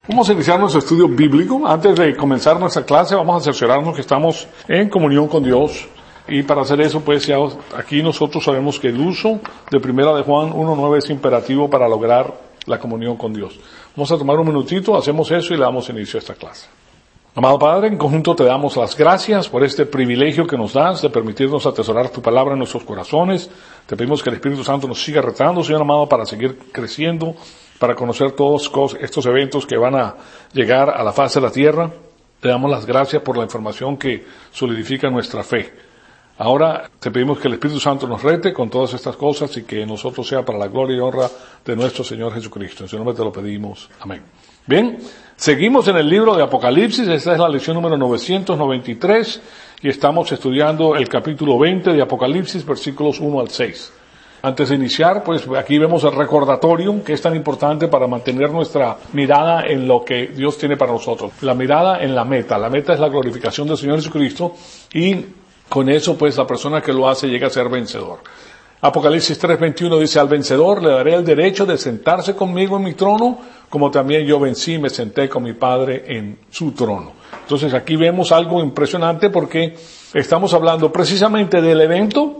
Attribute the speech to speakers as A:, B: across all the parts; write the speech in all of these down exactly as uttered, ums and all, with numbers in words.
A: Vamos a iniciar nuestro estudio bíblico. Antes de comenzar nuestra clase, vamos a cerciorarnos que estamos en comunión con Dios. Y para hacer eso, pues ya aquí nosotros sabemos que el uso de Primera de Juan uno nueve es imperativo para lograr la comunión con Dios. Vamos a tomar un minutito, hacemos eso y le damos inicio a esta clase. Amado Padre, en conjunto te damos las gracias por este privilegio que nos das de permitirnos atesorar tu palabra en nuestros corazones. Te pedimos que el Espíritu Santo nos siga retando, Señor amado, para seguir creciendo, para conocer todos estos eventos que van a llegar a la faz de la tierra. Te damos las gracias por la información que solidifica nuestra fe. Ahora te pedimos que el Espíritu Santo nos rete con todas estas cosas y que nosotros sea para la gloria y honra de nuestro Señor Jesucristo. En su nombre te lo pedimos. Amén. Bien, seguimos en el libro de Apocalipsis. Esta es la lección número novecientos noventa y tres y estamos estudiando el capítulo veinte de Apocalipsis, versículos uno al seis. Antes de iniciar, pues aquí vemos el recordatorio que es tan importante para mantener nuestra mirada en lo que Dios tiene para nosotros. La mirada en la meta. La meta es la glorificación del Señor Jesucristo y con eso pues la persona que lo hace llega a ser vencedor. Apocalipsis tres veintiuno dice: al vencedor le daré el derecho de sentarse conmigo en mi trono, como también yo vencí y me senté con mi Padre en su trono. Entonces aquí vemos algo impresionante porque estamos hablando precisamente del evento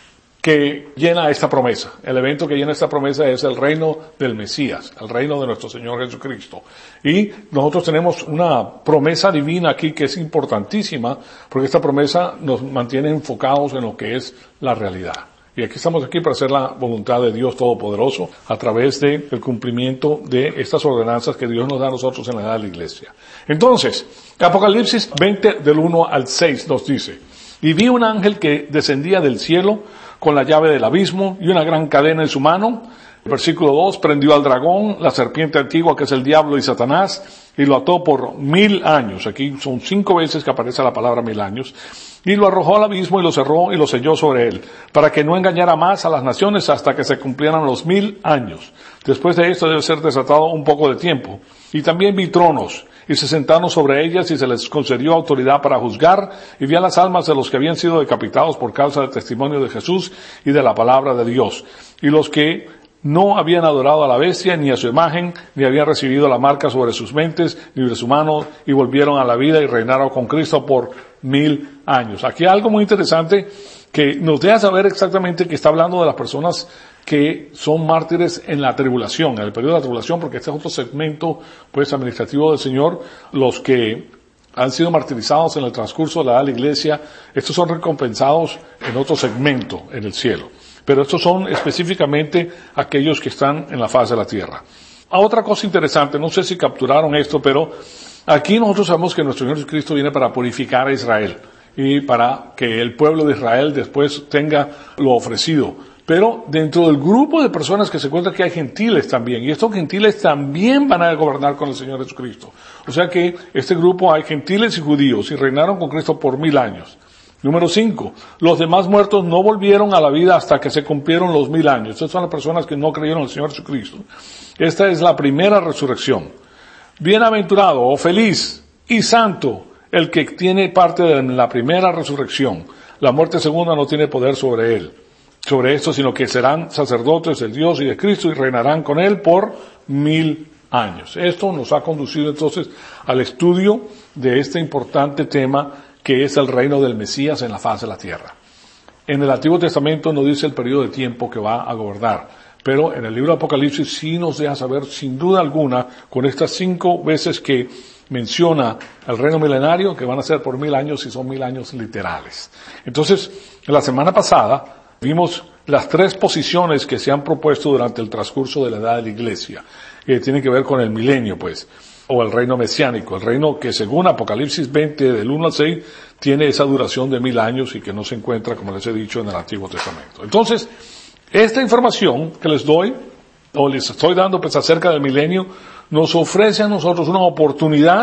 A: que llena esta promesa. El evento que llena esta promesa es el reino del Mesías, el reino de nuestro Señor Jesucristo. Y nosotros tenemos una promesa divina aquí que es importantísima, porque esta promesa nos mantiene enfocados en lo que es la realidad. Y aquí estamos aquí para hacer la voluntad de Dios Todopoderoso a través del cumplimiento de estas ordenanzas que Dios nos da a nosotros en la edad de la iglesia. Entonces, Apocalipsis veinte del uno al seis nos dice: y vi un ángel que descendía del cielo con la llave del abismo y una gran cadena en su mano. Versículo dos, prendió al dragón, la serpiente antigua que es el diablo y Satanás, y lo ató por mil años. Aquí son cinco veces que aparece la palabra mil años. Y lo arrojó al abismo y lo cerró y lo selló sobre él, para que no engañara más a las naciones hasta que se cumplieran los mil años. Después de esto debe ser desatado un poco de tiempo. Y también vi tronos, y se sentaron sobre ellas, y se les concedió autoridad para juzgar, y vi a las almas de los que habían sido decapitados por causa del testimonio de Jesús y de la palabra de Dios, y los que no habían adorado a la bestia, ni a su imagen, ni habían recibido la marca sobre sus mentes, ni de su mano, y volvieron a la vida y reinaron con Cristo por mil años. Aquí hay algo muy interesante que nos deja saber exactamente que está hablando de las personas que son mártires en la tribulación, en el periodo de la tribulación, porque este es otro segmento, pues, administrativo del Señor. Los que han sido martirizados en el transcurso de la edad de la iglesia, estos son recompensados en otro segmento en el cielo. Pero estos son específicamente aquellos que están en la faz de la tierra. A otra cosa interesante, no sé si capturaron esto, pero aquí nosotros sabemos que nuestro Señor Jesucristo viene para purificar a Israel y para que el pueblo de Israel después tenga lo ofrecido. Pero dentro del grupo de personas que se encuentra que hay gentiles también, y estos gentiles también van a gobernar con el Señor Jesucristo. O sea que este grupo hay gentiles y judíos y reinaron con Cristo por mil años. Número cinco, los demás muertos no volvieron a la vida hasta que se cumplieron los mil años. Estas son las personas que no creyeron en el Señor Jesucristo. Esta es la primera resurrección. Bienaventurado o feliz y santo el que tiene parte de la primera resurrección. La muerte segunda no tiene poder sobre él, sobre esto, sino que serán sacerdotes del Dios y de Cristo y reinarán con él por mil años. Esto nos ha conducido entonces al estudio de este importante tema que es el reino del Mesías en la faz de la tierra. En el Antiguo Testamento no dice el periodo de tiempo que va a gobernar, pero en el libro de Apocalipsis sí nos deja saber sin duda alguna, con estas cinco veces que menciona el reino milenario, que van a ser por mil años y son mil años literales. Entonces, la semana pasada vimos las tres posiciones que se han propuesto durante el transcurso de la edad de la iglesia, que tienen que ver con el milenio, pues, o el reino mesiánico, el reino que según Apocalipsis veinte del uno al seis tiene esa duración de mil años y que no se encuentra, como les he dicho, en el Antiguo Testamento. Entonces, esta información que les doy, o les estoy dando pues acerca del milenio, nos ofrece a nosotros una oportunidad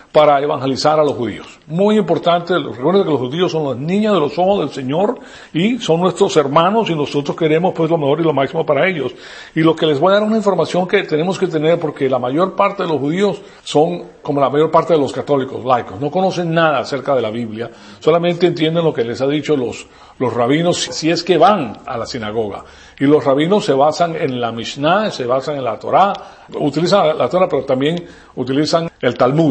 A: para evangelizar a los judíos. Muy importante, recuerden que los judíos son las niñas de los ojos del Señor y son nuestros hermanos y nosotros queremos pues lo mejor y lo máximo para ellos. Y lo que les voy a dar una información que tenemos que tener, porque la mayor parte de los judíos son como la mayor parte de los católicos, laicos, no conocen nada acerca de la Biblia, solamente entienden lo que les ha dicho los, los rabinos, si es que van a la sinagoga. Y los rabinos se basan en la Mishnah, se basan en la Torá, utilizan la Torá, pero también utilizan el Talmud.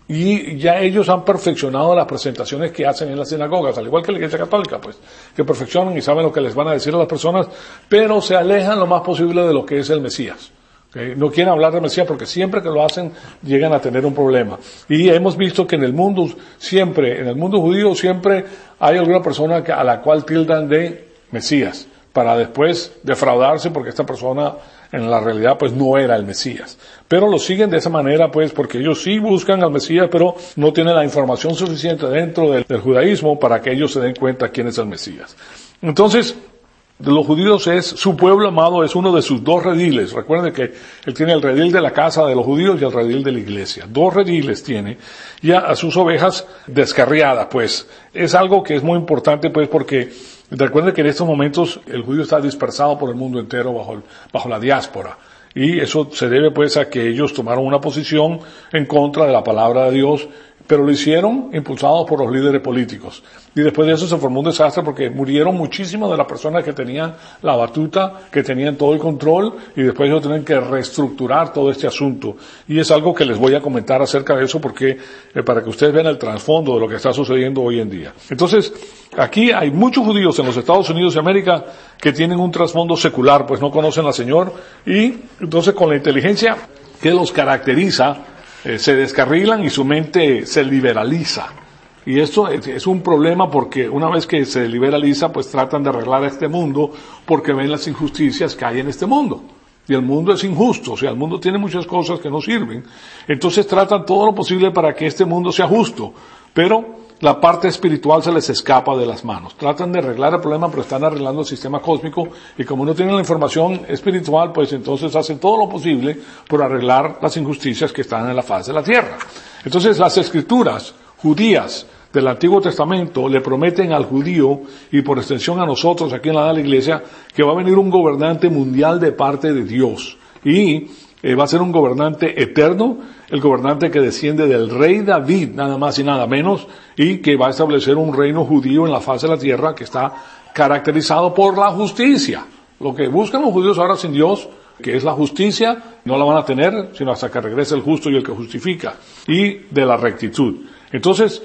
A: Y ya ellos han perfeccionado las presentaciones que hacen en las sinagogas, al igual que la Iglesia Católica, pues, que perfeccionan y saben lo que les van a decir a las personas, pero se alejan lo más posible de lo que es el Mesías. ¿Okay? No quieren hablar del Mesías porque siempre que lo hacen llegan a tener un problema. Y hemos visto que en el mundo, siempre, en el mundo judío, siempre hay alguna persona a la cual tildan de Mesías, para después defraudarse porque esta persona en la realidad pues no era el Mesías. Pero lo siguen de esa manera pues porque ellos sí buscan al Mesías, pero no tienen la información suficiente dentro del, del judaísmo para que ellos se den cuenta quién es el Mesías. Entonces, de los judíos es, su pueblo amado es uno de sus dos rediles. Recuerden que él tiene el redil de la casa de los judíos y el redil de la iglesia. Dos rediles tiene, y a, a sus ovejas descarriadas, pues. Es algo que es muy importante, pues, porque recuerden que en estos momentos el judío está dispersado por el mundo entero bajo, el, bajo la diáspora. Y eso se debe, pues, a que ellos tomaron una posición en contra de la palabra de Dios, pero lo hicieron impulsados por los líderes políticos. Y después de eso se formó un desastre porque murieron muchísimas de las personas que tenían la batuta, que tenían todo el control, y después ellos tienen que reestructurar todo este asunto. Y es algo que les voy a comentar acerca de eso porque, eh, para que ustedes vean el trasfondo de lo que está sucediendo hoy en día. Entonces, aquí hay muchos judíos en los Estados Unidos de América que tienen un trasfondo secular, pues no conocen al Señor, y entonces con la inteligencia que los caracteriza, Eh, se descarrilan y su mente se liberaliza. Y esto es, es un problema porque una vez que se liberaliza, pues tratan de arreglar este mundo porque ven las injusticias que hay en este mundo. Y el mundo es injusto, o sea, el mundo tiene muchas cosas que no sirven. Entonces tratan todo lo posible para que este mundo sea justo. Pero la parte espiritual se les escapa de las manos. Tratan de arreglar el problema, pero están arreglando el sistema cósmico, y como no tienen la información espiritual, pues entonces hacen todo lo posible por arreglar las injusticias que están en la faz de la tierra. Entonces las escrituras judías del Antiguo Testamento le prometen al judío, y por extensión a nosotros aquí en la Iglesia, que va a venir un gobernante mundial de parte de Dios. Y eh, va a ser un gobernante eterno, el gobernante que desciende del rey David, nada más y nada menos, y que va a establecer un reino judío en la faz de la tierra que está caracterizado por la justicia. Lo que buscan los judíos ahora sin Dios, que es la justicia, no la van a tener, sino hasta que regrese el justo y el que justifica, y de la rectitud. Entonces,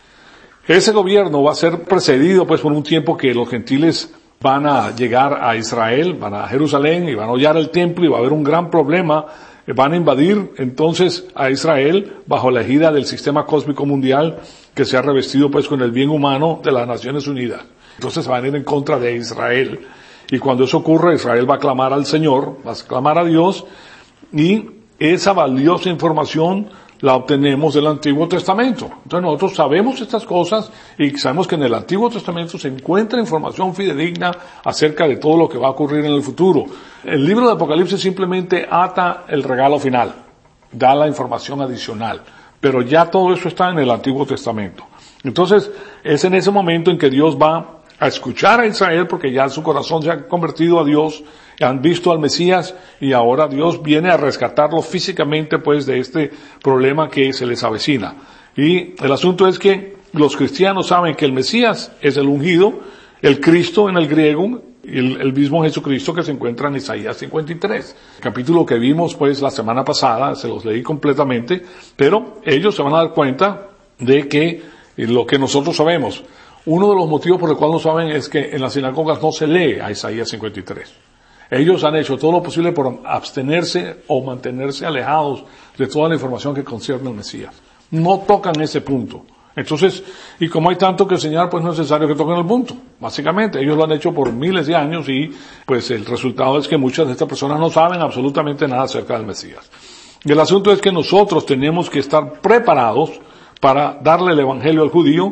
A: ese gobierno va a ser precedido pues por un tiempo que los gentiles van a llegar a Israel, van a Jerusalén y van a hollar el templo y va a haber un gran problema. Van a invadir entonces a Israel bajo la égida del sistema cósmico mundial que se ha revestido pues con el bien humano de las Naciones Unidas. Entonces van a ir en contra de Israel. Y cuando eso ocurra, Israel va a clamar al Señor, va a clamar a Dios, y esa valiosa información la obtenemos del Antiguo Testamento. Entonces nosotros sabemos estas cosas y sabemos que en el Antiguo Testamento se encuentra información fidedigna acerca de todo lo que va a ocurrir en el futuro. El libro de Apocalipsis simplemente ata el regalo final, da la información adicional, pero ya todo eso está en el Antiguo Testamento. Entonces es en ese momento en que Dios va a escuchar a Israel, porque ya su corazón se ha convertido a Dios, han visto al Mesías, y ahora Dios viene a rescatarlo físicamente pues de este problema que se les avecina. Y el asunto es que los cristianos saben que el Mesías es el ungido, el Cristo en el griego, el, el mismo Jesucristo que se encuentra en Isaías cincuenta y tres. El capítulo que vimos pues la semana pasada, se los leí completamente, pero ellos se van a dar cuenta de que lo que nosotros sabemos, uno de los motivos por el cual no saben es que en las sinagogas no se lee a Isaías cincuenta y tres. Ellos han hecho todo lo posible por abstenerse o mantenerse alejados de toda la información que concierne al Mesías. No tocan ese punto. Entonces, y como hay tanto que enseñar, pues no es necesario que toquen el punto. Básicamente, ellos lo han hecho por miles de años y pues el resultado es que muchas de estas personas no saben absolutamente nada acerca del Mesías. Y el asunto es que nosotros tenemos que estar preparados para darle el evangelio al judío,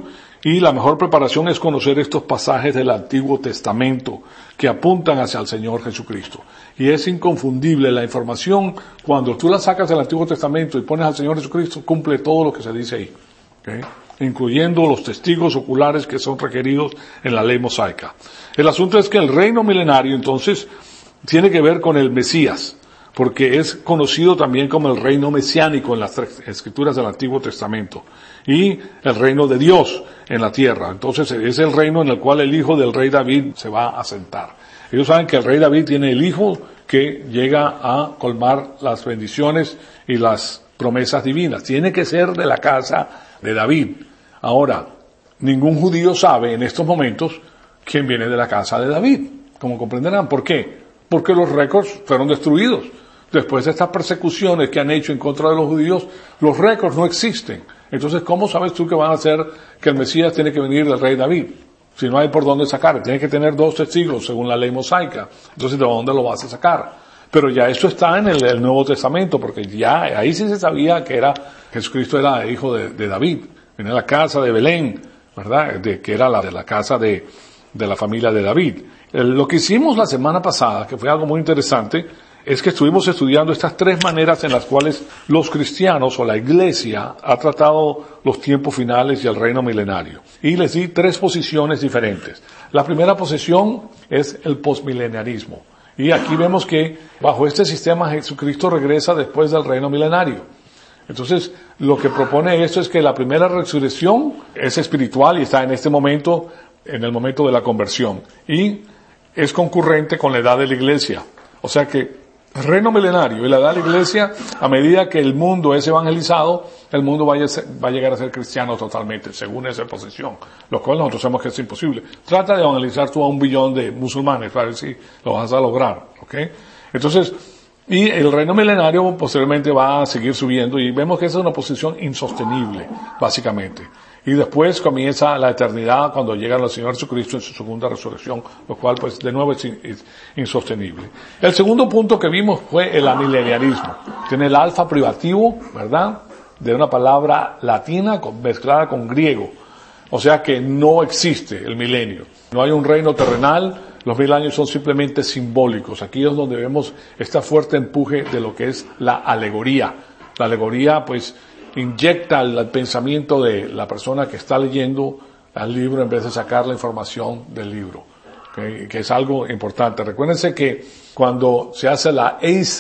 A: Y la mejor preparación es conocer estos pasajes del Antiguo Testamento que apuntan hacia el Señor Jesucristo. Y es inconfundible la información, cuando tú la sacas del Antiguo Testamento y pones al Señor Jesucristo, cumple todo lo que se dice ahí, ¿okay? Incluyendo los testigos oculares que son requeridos en la ley mosaica. El asunto es que el reino milenario, entonces, tiene que ver con el Mesías, porque es conocido también como el reino mesiánico en las escrituras del Antiguo Testamento, y el reino de Dios en la tierra. Entonces es el reino en el cual el hijo del rey David se va a sentar. Ellos saben que el rey David tiene el hijo que llega a colmar las bendiciones y las promesas divinas. Tiene que ser de la casa de David. Ahora, ningún judío sabe en estos momentos quién viene de la casa de David, como comprenderán. ¿Por qué? Porque los récords fueron destruidos. Después de estas persecuciones que han hecho en contra de los judíos, los récords no existen. Entonces, ¿cómo sabes tú que van a hacer que el Mesías tiene que venir del rey David? Si no hay por dónde sacar, tiene que tener dos testigos según la ley mosaica. Entonces, ¿de dónde lo vas a sacar? Pero ya eso está en el, el Nuevo Testamento, porque ya ahí sí se sabía que era Jesucristo era hijo de, de David, venía de la casa de Belén, ¿verdad? De, que era la de la casa de, de la familia de David. El, lo que hicimos la semana pasada, que fue algo muy interesante, es que estuvimos estudiando estas tres maneras en las cuales los cristianos o la iglesia ha tratado los tiempos finales y el reino milenario. Y les di tres posiciones diferentes. La primera posición es el posmileniarismo. Y aquí vemos que bajo este sistema Jesucristo regresa después del reino milenario. Entonces, lo que propone esto es que la primera resurrección es espiritual y está en este momento, en el momento de la conversión. Y es concurrente con la edad de la iglesia. O sea que el reino milenario y la edad de la iglesia, a medida que el mundo es evangelizado, el mundo va a, ser, va a llegar a ser cristiano totalmente, según esa posición, lo cual nosotros sabemos que es imposible. Trata de evangelizar tú a un billón de musulmanes para ver si lo vas a lograr, ¿ok? Entonces, y el reino milenario posteriormente va a seguir subiendo y vemos que esa es una posición insostenible, básicamente. Y después comienza la eternidad cuando llega el Señor Jesucristo en su segunda resurrección, lo cual pues de nuevo es, es insostenible. El segundo punto que vimos fue el amileniarismo. Tiene el alfa privativo, ¿verdad? De una palabra latina mezclada con griego. O sea que no existe el milenio. No hay un reino terrenal, los mil años son simplemente simbólicos. Aquí es donde vemos este fuerte empuje de lo que es la alegoría. La alegoría pues inyecta al pensamiento de la persona que está leyendo al libro en vez de sacar la información del libro, ¿okay? Que es algo importante. Recuérdense que cuando se hace la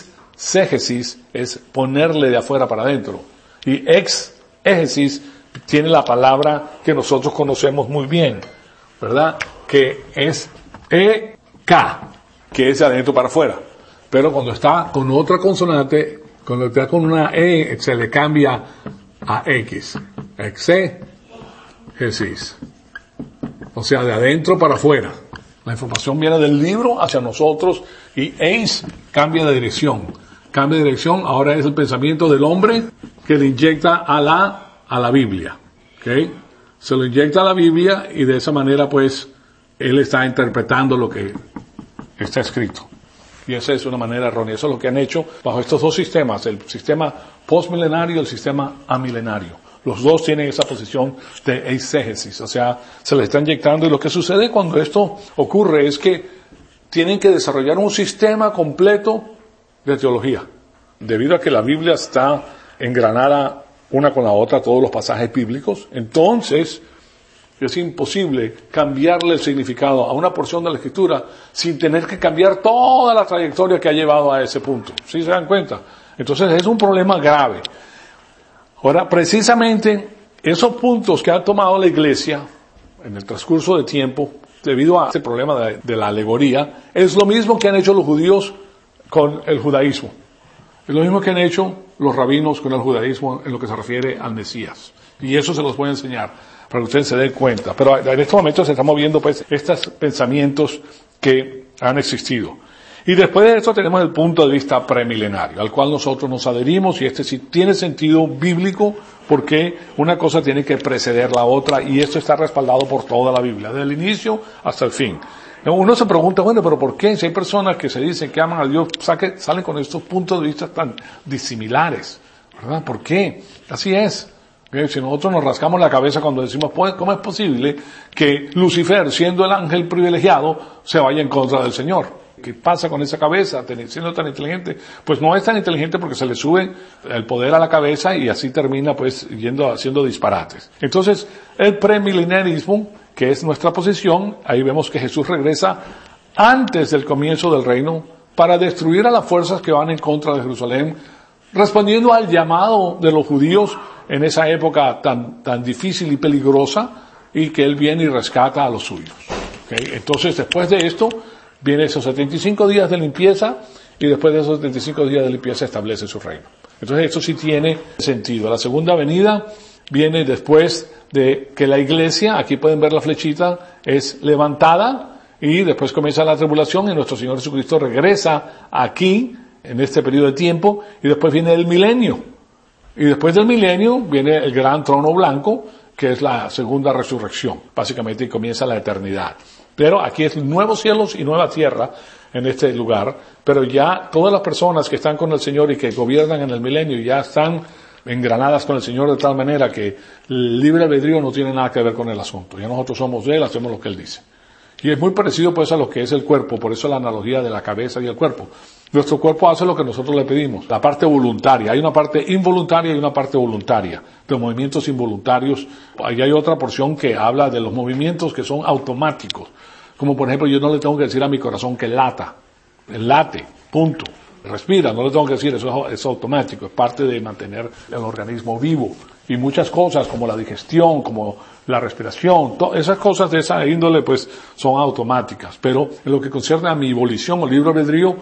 A: eisegesis es ponerle de afuera para adentro y exégesis tiene la palabra que nosotros conocemos muy bien, ¿verdad? Que es E-K, que es de adentro para afuera. Pero cuando está con otra consonante, cuando está con una E, se le cambia a X. Exégesis. O sea, de adentro para afuera. La información viene del libro hacia nosotros y eis cambia de dirección. Cambia de dirección, ahora es el pensamiento del hombre que le inyecta a la, a la Biblia. ¿Okay? Se lo inyecta a la Biblia y de esa manera pues él está interpretando lo que está escrito. Y esa es una manera errónea. Eso es lo que han hecho bajo estos dos sistemas, el sistema postmilenario y el sistema amilenario. Los dos tienen esa posición de eisegesis, o sea, se le está inyectando. Y lo que sucede cuando esto ocurre es que tienen que desarrollar un sistema completo de teología. Debido a que la Biblia está engranada una con la otra, todos los pasajes bíblicos, entonces es imposible cambiarle el significado a una porción de la Escritura sin tener que cambiar toda la trayectoria que ha llevado a ese punto. ¿Sí se dan cuenta? Entonces es un problema grave. Ahora, precisamente, esos puntos que ha tomado la Iglesia en el transcurso del tiempo, debido a ese problema de, de la alegoría, es lo mismo que han hecho los judíos con el judaísmo. Es lo mismo que han hecho los rabinos con el judaísmo en lo que se refiere al Mesías. Y eso se los voy a enseñar para que ustedes se den cuenta. Pero en estos momentos se están moviendo pues estos pensamientos que han existido. Y después de esto tenemos el punto de vista premilenario, al cual nosotros nos adherimos, y este sí tiene sentido bíblico, porque una cosa tiene que preceder la otra, y esto está respaldado por toda la Biblia, desde el inicio hasta el fin. Uno se pregunta, bueno, pero ¿por qué? Si hay personas que se dicen que aman a Dios, salen con estos puntos de vista tan disimilares, ¿verdad? ¿Por qué? Así es. ¿Okay? Si nosotros nos rascamos la cabeza cuando decimos, pues, ¿cómo es posible que Lucifer, siendo el ángel privilegiado, se vaya en contra del Señor? ¿Qué pasa con esa cabeza, siendo tan inteligente? Pues no es tan inteligente porque se le sube el poder a la cabeza y así termina pues yendo haciendo disparates. Entonces, el premileniarismo, que es nuestra posición, ahí vemos que Jesús regresa antes del comienzo del reino para destruir a las fuerzas que van en contra de Jerusalén, respondiendo al llamado de los judíos en esa época tan, tan difícil y peligrosa, y que Él viene y rescata a los suyos. ¿Okay? Entonces, después de esto, viene esos setenta y cinco días de limpieza, y después de esos setenta y cinco días de limpieza establece su reino. Entonces esto sí tiene sentido. La segunda venida viene después de que la iglesia, aquí pueden ver la flechita, es levantada, y después comienza la tribulación, y nuestro Señor Jesucristo regresa aquí, en este periodo de tiempo, y después viene el milenio. Y después del milenio viene el gran trono blanco, que es la segunda resurrección. Básicamente comienza la eternidad. Pero aquí es nuevos cielos y nueva tierra en este lugar, pero ya todas las personas que están con el Señor y que gobiernan en el milenio ya están engranadas con el Señor de tal manera que el libre albedrío no tiene nada que ver con el asunto. Ya nosotros somos de Él, hacemos lo que Él dice. Y es muy parecido pues a lo que es el cuerpo, por eso la analogía de la cabeza y el cuerpo. Nuestro cuerpo hace lo que nosotros le pedimos, la parte voluntaria. Hay una parte involuntaria y una parte voluntaria, de movimientos involuntarios. Ahí hay otra porción que habla de los movimientos que son automáticos. Como por ejemplo, yo no le tengo que decir a mi corazón que lata, late, punto. Respira, no le tengo que decir, eso es automático, es parte de mantener el organismo vivo. Y muchas cosas como la digestión, como la respiración, to- esas cosas de esa índole pues son automáticas. Pero en lo que concierne a mi volición o libre albedrío,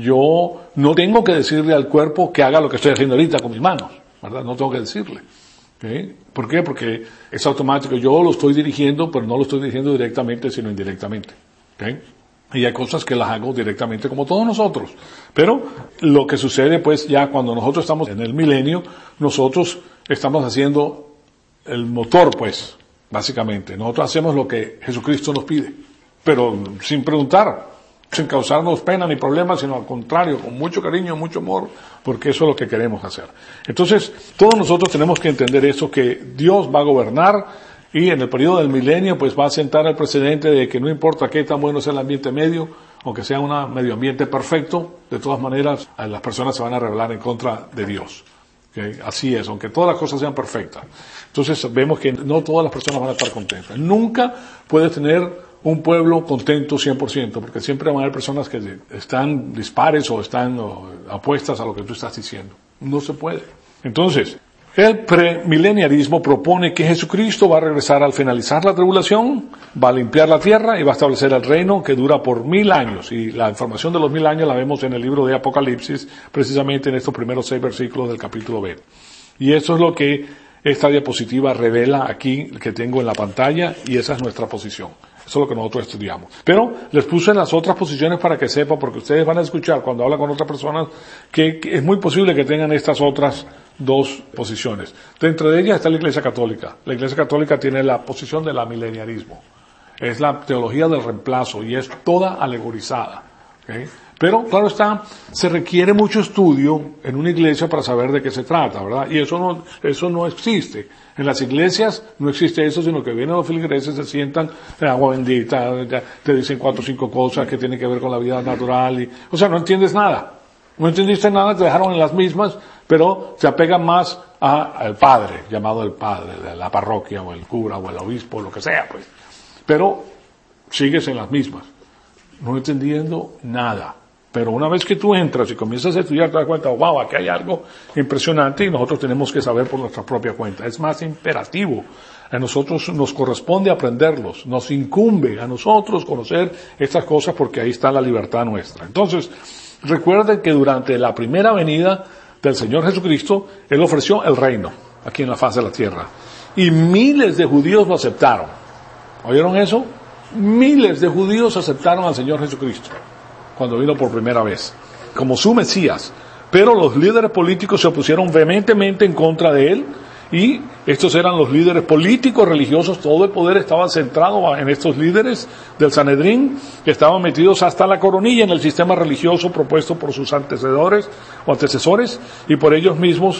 A: yo no tengo que decirle al cuerpo que haga lo que estoy haciendo ahorita con mis manos, ¿verdad? No tengo que decirle. ¿Okay? ¿Por qué? Porque es automático. Yo lo estoy dirigiendo, pero no lo estoy dirigiendo directamente, sino indirectamente. ¿Okay? Y hay cosas que las hago directamente como todos nosotros. Pero lo que sucede pues ya cuando nosotros estamos en el milenio, nosotros estamos haciendo el motor pues, básicamente. Nosotros hacemos lo que Jesucristo nos pide, pero sin preguntar, sin causarnos pena ni problemas, sino al contrario, con mucho cariño, mucho amor, porque eso es lo que queremos hacer. Entonces, todos nosotros tenemos que entender eso, que Dios va a gobernar, y en el periodo del milenio, pues va a sentar el precedente de que no importa qué tan bueno sea el ambiente medio, aunque sea un medio ambiente perfecto, de todas maneras, las personas se van a rebelar en contra de Dios. ¿Okay? Así es, aunque todas las cosas sean perfectas. Entonces, vemos que no todas las personas van a estar contentas. Nunca puedes tener un pueblo contento cien por ciento, porque siempre van a haber personas que están dispares o están o, apuestas a lo que tú estás diciendo. No se puede. Entonces, el premileniarismo propone que Jesucristo va a regresar al finalizar la tribulación, va a limpiar la tierra y va a establecer el reino que dura por mil años. Y la información de los mil años la vemos en el libro de Apocalipsis, precisamente en estos primeros seis versículos del capítulo B. Y eso es lo que esta diapositiva revela aquí, que tengo en la pantalla, y esa es nuestra posición. Eso es lo que nosotros estudiamos. Pero les puse las otras posiciones para que sepan, porque ustedes van a escuchar cuando hablan con otras personas que, que es muy posible que tengan estas otras dos posiciones. Dentro de ellas está la Iglesia Católica. La Iglesia Católica tiene la posición del amileniarismo. Es la teología del reemplazo y es toda alegorizada. ¿Okay? Pero, claro está, se requiere mucho estudio en una iglesia para saber de qué se trata, ¿verdad? Y eso no, eso no existe. En las iglesias no existe eso, sino que vienen los feligreses, se sientan en agua bendita, te dicen cuatro o cinco cosas que tienen que ver con la vida natural y, o sea, no entiendes nada. No entendiste nada, te dejaron en las mismas, pero se apegan más a, al padre, llamado el padre de la parroquia, o el cura, o el obispo, lo que sea, pues. Pero sigues en las mismas, no entendiendo nada. Pero una vez que tú entras y comienzas a estudiar, te das cuenta, wow, aquí hay algo impresionante y nosotros tenemos que saber por nuestra propia cuenta. Es más imperativo. A nosotros nos corresponde aprenderlos. Nos incumbe a nosotros conocer estas cosas porque ahí está la libertad nuestra. Entonces, recuerden que durante la primera venida del Señor Jesucristo, Él ofreció el reino aquí en la faz de la tierra. Y miles de judíos lo aceptaron. ¿Oyeron eso? Miles de judíos aceptaron al Señor Jesucristo cuando vino por primera vez, como su Mesías. Pero los líderes políticos se opusieron vehementemente en contra de él, y estos eran los líderes políticos, religiosos, todo el poder estaba centrado en estos líderes del Sanedrín, que estaban metidos hasta la coronilla en el sistema religioso propuesto por sus antecesores o antecesores, y por ellos mismos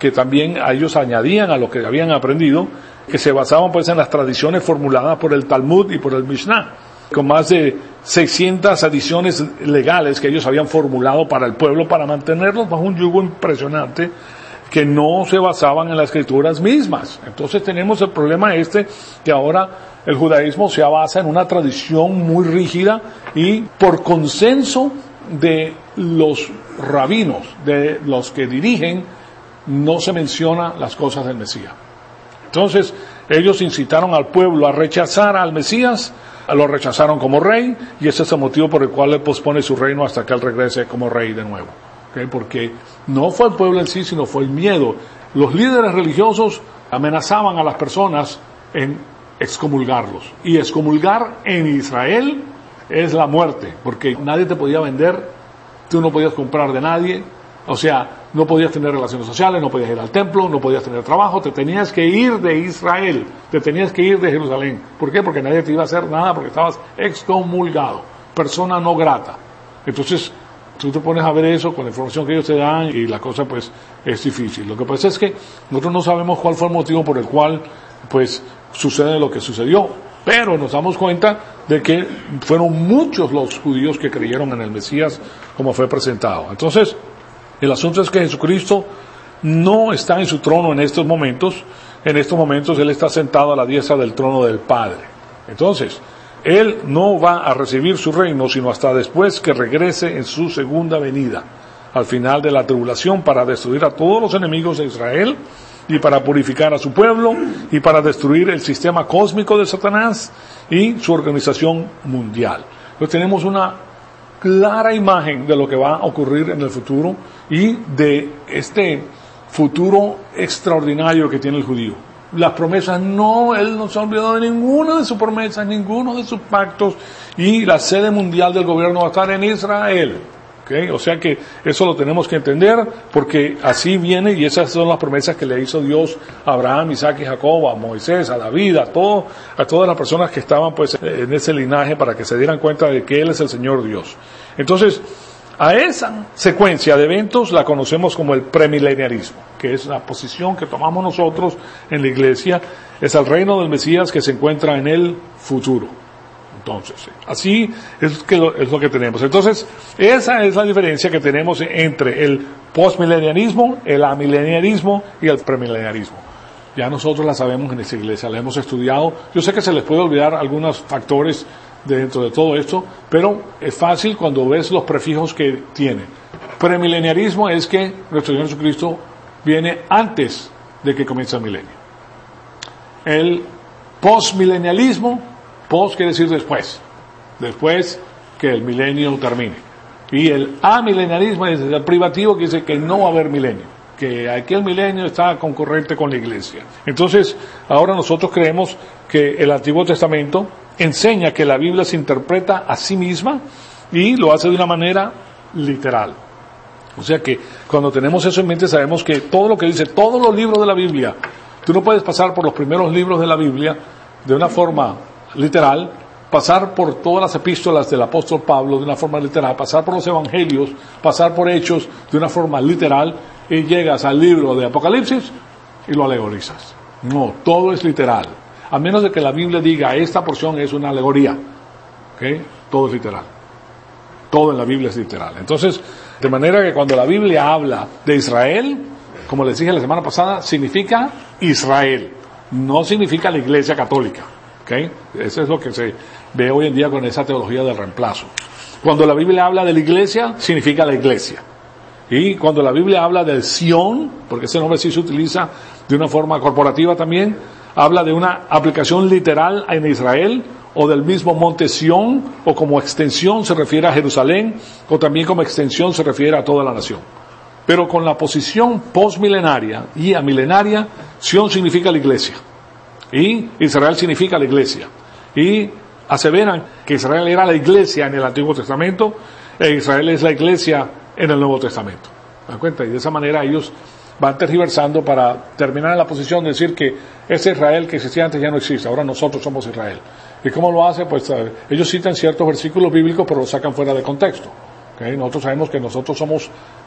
A: que también a ellos añadían a lo que habían aprendido, que se basaban pues en las tradiciones formuladas por el Talmud y por el Mishnah, con más de seiscientas adiciones legales que ellos habían formulado para el pueblo, para mantenerlos bajo un yugo impresionante, que no se basaban en las escrituras mismas. Entonces tenemos el problema este, que ahora el judaísmo se basa en una tradición muy rígida y por consenso de los rabinos, de los que dirigen, no se menciona las cosas del Mesías. Entonces ellos incitaron al pueblo a rechazar al Mesías, lo rechazaron como rey, y ese es el motivo por el cual él pospone su reino hasta que él regrese como rey de nuevo. ¿Okay? Porque no fue el pueblo en sí, sino fue el miedo. Los líderes religiosos amenazaban a las personas en excomulgarlos. Y excomulgar en Israel es la muerte, porque nadie te podía vender, tú no podías comprar de nadie, o sea, no podías tener relaciones sociales, no podías ir al templo, no podías tener trabajo, te tenías que ir de Israel, te tenías que ir de Jerusalén. ¿Por qué? Porque nadie te iba a hacer nada, porque estabas excomulgado, persona no grata. Entonces, tú te pones a ver eso con la información que ellos te dan y la cosa pues es difícil. Lo que pasa es que nosotros no sabemos cuál fue el motivo por el cual pues sucede lo que sucedió, pero nos damos cuenta de que fueron muchos los judíos que creyeron en el Mesías como fue presentado. Entonces, el asunto es que Jesucristo no está en su trono en estos momentos. En estos momentos Él está sentado a la diestra del trono del Padre. Entonces, Él no va a recibir su reino sino hasta después que regrese en su segunda venida, al final de la tribulación, para destruir a todos los enemigos de Israel y para purificar a su pueblo y para destruir el sistema cósmico de Satanás y su organización mundial. Entonces tenemos una clara imagen de lo que va a ocurrir en el futuro y de este futuro extraordinario que tiene el judío. Las promesas, no, él no se ha olvidado de ninguna de sus promesas, ninguno de sus pactos, y la sede mundial del gobierno va a estar en Israel. ¿Okay? O sea que eso lo tenemos que entender, porque así viene, y esas son las promesas que le hizo Dios a Abraham, Isaac y Jacob, a Moisés, a David, a todo, a todas las personas que estaban pues en ese linaje, para que se dieran cuenta de que Él es el Señor Dios. Entonces, a esa secuencia de eventos la conocemos como el premileniarismo, que es la posición que tomamos nosotros en la iglesia, es el reino del Mesías que se encuentra en el futuro. Entonces, así es, que lo, es lo que tenemos. Entonces, esa es la diferencia que tenemos entre el postmileniarismo, el amileniarismo y el premileniarismo. Ya nosotros la sabemos en esta iglesia, la hemos estudiado. Yo sé que se les puede olvidar algunos factores dentro de todo esto, pero es fácil cuando ves los prefijos que tiene. Premileniarismo es que nuestro Señor Jesucristo viene antes de que comience el milenio. El postmilenialismo, post quiere decir después, después que el milenio termine. Y el amileniarismo es el privativo, que dice que no va a haber milenio, que aquel milenio está concurrente con la iglesia. Entonces, ahora nosotros creemos que el Antiguo Testamento enseña que la Biblia se interpreta a sí misma y lo hace de una manera literal. O sea que cuando tenemos eso en mente sabemos que todo lo que dice, todos los libros de la Biblia, tú no puedes pasar por los primeros libros de la Biblia de una forma literal, pasar por todas las epístolas del apóstol Pablo de una forma literal, pasar por los evangelios, pasar por Hechos de una forma literal, y llegas al libro de Apocalipsis y lo alegorizas. No, todo es literal. A menos de que la Biblia diga, esta porción es una alegoría. ¿Okay? Todo es literal. Todo en la Biblia es literal. Entonces, de manera que cuando la Biblia habla de Israel, como les dije la semana pasada, significa Israel. No significa la Iglesia Católica. ¿Okay? Eso es lo que se ve hoy en día con esa teología del reemplazo. Cuando la Biblia habla de la Iglesia, significa la Iglesia. Y cuando la Biblia habla del Sión, porque ese nombre sí se utiliza de una forma corporativa también, habla de una aplicación literal en Israel, o del mismo monte Sión, o como extensión se refiere a Jerusalén, o también como extensión se refiere a toda la nación. Pero con la posición postmilenaria y amilenaria, Sión significa la iglesia, y Israel significa la iglesia. Y aseveran que Israel era la iglesia en el Antiguo Testamento, e Israel es la iglesia en el Nuevo Testamento. ¿Se dan cuenta? Y de esa manera ellos van tergiversando para terminar en la posición de decir que ese Israel que existía antes ya no existe, ahora nosotros somos Israel. ¿Y cómo lo hace? Pues eh, ellos citan ciertos versículos bíblicos, pero los sacan fuera de contexto. ¿Okay? Nosotros sabemos que nosotros somos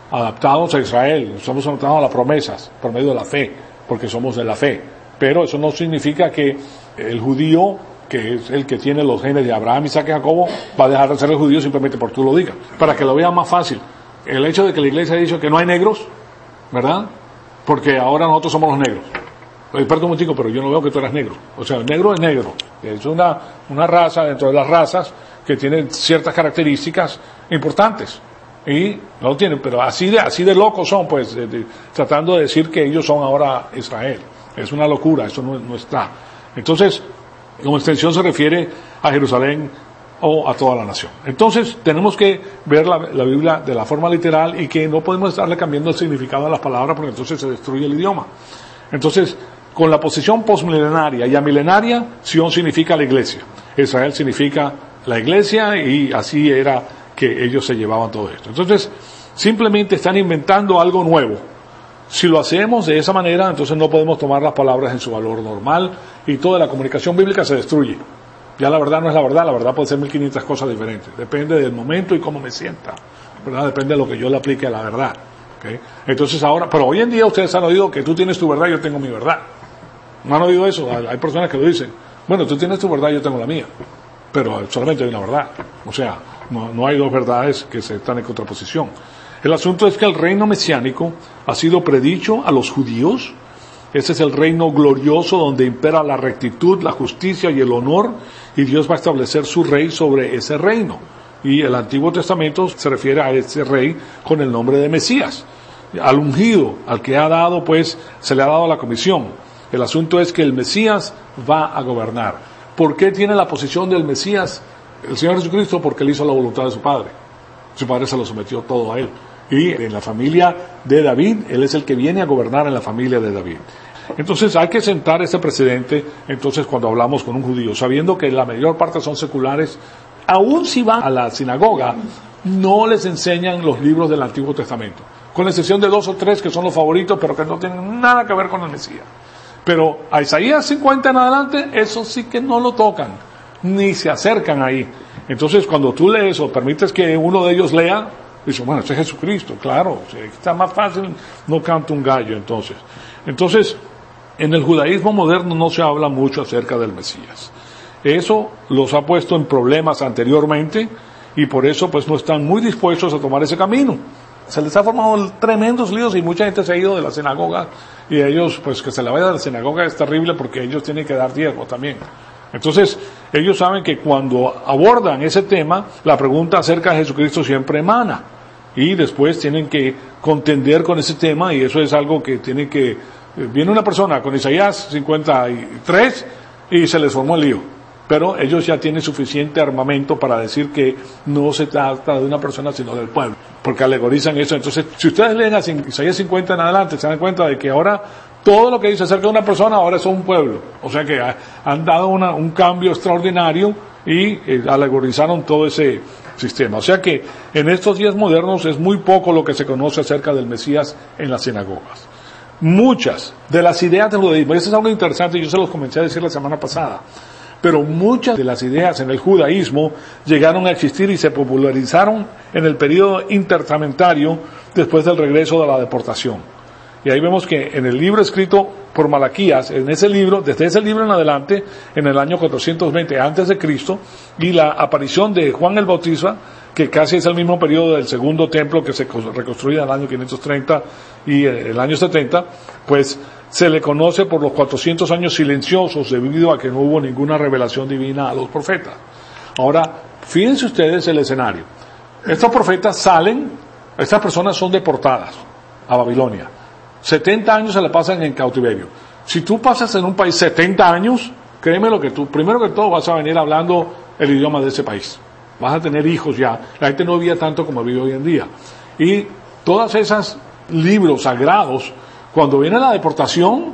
A: adaptados a Israel, somos adaptados a las promesas por medio de la fe, porque somos de la fe. Pero eso no significa que el judío, que es el que tiene los genes de Abraham, Isaac y Jacobo, va a dejar de ser el judío simplemente por tú lo digas. Para que lo vean más fácil, el hecho de que la iglesia ha dicho que no hay negros, ¿verdad? Porque ahora nosotros somos los negros. Oye, perdón un chico, pero yo no veo que tú eras negro. O sea, el negro es negro. Es una, una raza dentro de las razas que tiene ciertas características importantes. Y no lo tienen, pero así de, así de locos son, pues, de, de, tratando de decir que ellos son ahora Israel. Es una locura, eso no, no está. Entonces, como extensión se refiere a Jerusalén o a toda la nación. Entonces, tenemos que ver la, la Biblia de la forma literal y que no podemos estarle cambiando el significado a las palabras porque entonces se destruye el idioma. Entonces, con la posición postmilenaria y amilenaria, Sion significa la iglesia. Israel significa la iglesia y así era que ellos se llevaban todo esto. Entonces, simplemente están inventando algo nuevo. Si lo hacemos de esa manera, entonces no podemos tomar las palabras en su valor normal y toda la comunicación bíblica se destruye. Ya la verdad no es la verdad, la verdad puede ser mil quinientas cosas diferentes. Depende del momento y cómo me sienta, ¿verdad? Depende de lo que yo le aplique a la verdad. ¿Okay? Entonces ahora, pero hoy en día ustedes han oído que tú tienes tu verdad y yo tengo mi verdad. ¿No han oído eso? Hay personas que lo dicen. Bueno, tú tienes tu verdad y yo tengo la mía. Pero solamente hay una verdad. O sea, no, no hay dos verdades que se están en contraposición. El asunto es que el reino mesiánico ha sido predicho a los judíos. Ese es el reino glorioso donde impera la rectitud, la justicia y el honor, y Dios va a establecer su rey sobre ese reino. Y el Antiguo Testamento se refiere a ese rey con el nombre de Mesías. Al ungido, al que ha dado, pues, se le ha dado la comisión. El asunto es que el Mesías va a gobernar. ¿Por qué tiene la posición del Mesías el Señor Jesucristo? Porque él hizo la voluntad de su Padre. Su Padre se lo sometió todo a él. Y en la familia de David, él es el que viene a gobernar en la familia de David. Entonces hay que sentar ese precedente, entonces cuando hablamos con un judío, sabiendo que la mayor parte son seculares, aún si van a la sinagoga, no les enseñan los libros del Antiguo Testamento. Con la excepción de dos o tres que son los favoritos, pero que no tienen nada que ver con el Mesías. Pero a Isaías cincuenta en adelante, eso sí que no lo tocan, ni se acercan ahí. Entonces, cuando tú lees o permites que uno de ellos lea, dice, bueno, este es Jesucristo, claro, está más fácil, no canta un gallo, entonces. Entonces, en el judaísmo moderno no se habla mucho acerca del Mesías. Eso los ha puesto en problemas anteriormente, y por eso, pues, no están muy dispuestos a tomar ese camino. Se les ha formado tremendos líos y mucha gente se ha ido de la sinagoga y ellos, pues que se la vaya de la sinagoga es terrible porque ellos tienen que dar diezmo también. Entonces, ellos saben que cuando abordan ese tema, la pregunta acerca de Jesucristo siempre emana y después tienen que contender con ese tema y eso es algo que tiene que... Viene una persona con Isaías cincuenta y tres y se les formó el lío. Pero ellos ya tienen suficiente armamento para decir que no se trata de una persona sino del pueblo, porque alegorizan eso. Entonces, si ustedes leen a Isaías cincuenta en adelante, se dan cuenta de que ahora todo lo que dice acerca de una persona ahora es un pueblo. O sea que han dado una, un cambio extraordinario y eh, alegorizaron todo ese sistema. O sea que en estos días modernos es muy poco lo que se conoce acerca del Mesías en las sinagogas. Muchas de las ideas del judaísmo, y eso es algo interesante, yo se los comencé a decir la semana pasada, pero muchas de las ideas en el judaísmo llegaron a existir y se popularizaron en el periodo intertestamentario después del regreso de la deportación. Y ahí vemos que en el libro escrito por Malaquías, en ese libro, desde ese libro en adelante, en el año cuatrocientos veinte antes de Cristo, y la aparición de Juan el Bautista, que casi es el mismo periodo del segundo templo que se reconstruye en el año quinientos treinta y el año setenta, pues se le conoce por los cuatrocientos años silenciosos debido a que no hubo ninguna revelación divina a los profetas. Ahora, fíjense ustedes el escenario. Estos profetas salen, estas personas son deportadas a Babilonia. setenta años se la pasan en cautiverio. Si tú pasas en un país setenta años, créeme lo que tú, primero que todo vas a venir hablando el idioma de ese país. Vas a tener hijos ya. La gente no vivía tanto como vive hoy en día. Y todas esas libros sagrados, cuando viene la deportación,